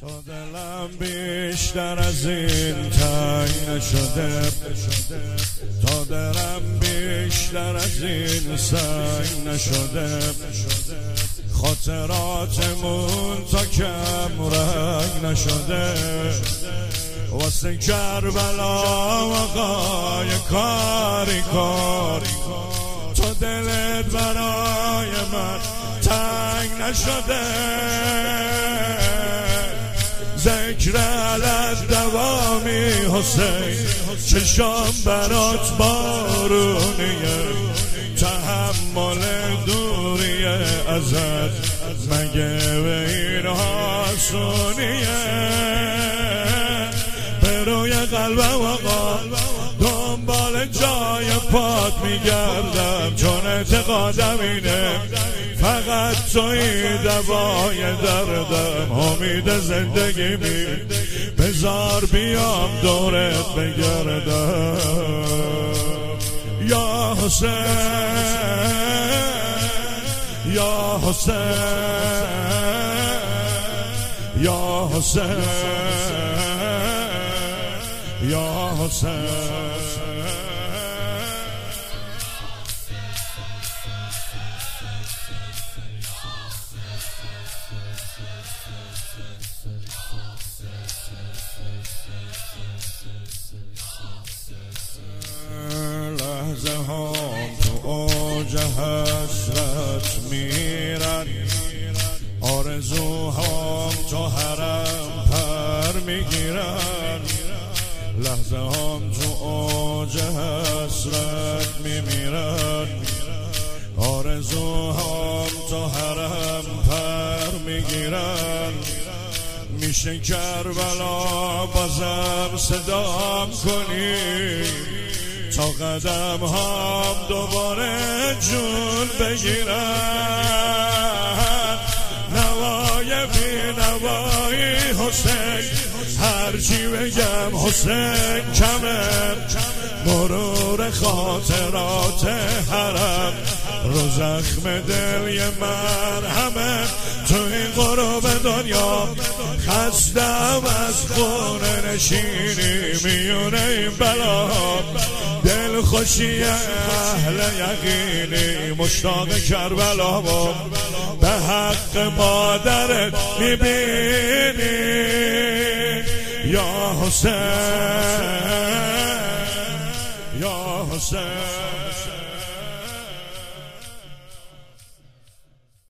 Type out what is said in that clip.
تا دلم بیشتر از این تنگ نشده، تا دلم بیشتر از این سنگ نشده، خاطراتمون تا کم رنگ نشده، واسه کربلا آقای کاری کن، تا دلت برای من تنگ نشده، ذکر علت دوامی حسین، چشام برات بارونیه، تحمل دوریه ازت مگه به این آسونیه، به روی قلبم آقا دنبال جای پات میگردم، چون اعتقادم اینه فقط توی دوای دردم، امید زندگی می بذار بیام دورت بگردم. یا حسین یا حسین یا حسین یا حسین، لحظه هم تو اوج حسرت میرن، آرزوهام تو حرم پر میگیرن، لحظه هم تو اوج حسرت میمیرن، آرزوهام تو حرم پر میگیرن، میشه کربلا بازم صدام کنی، تا قدم هم دوباره جون بگیرن، نوای بی نوایی حسین، هرچی بگم حسین کمه، مرور خاطرات حرم رو زخم دل من همه، تو این غروب دنیا خستم از خونه نشینی، میونه این بلا دل خوشی اهل یقینی، مشتاق کربلا و به حق مادرت میبینی، یا حسین یا حسین.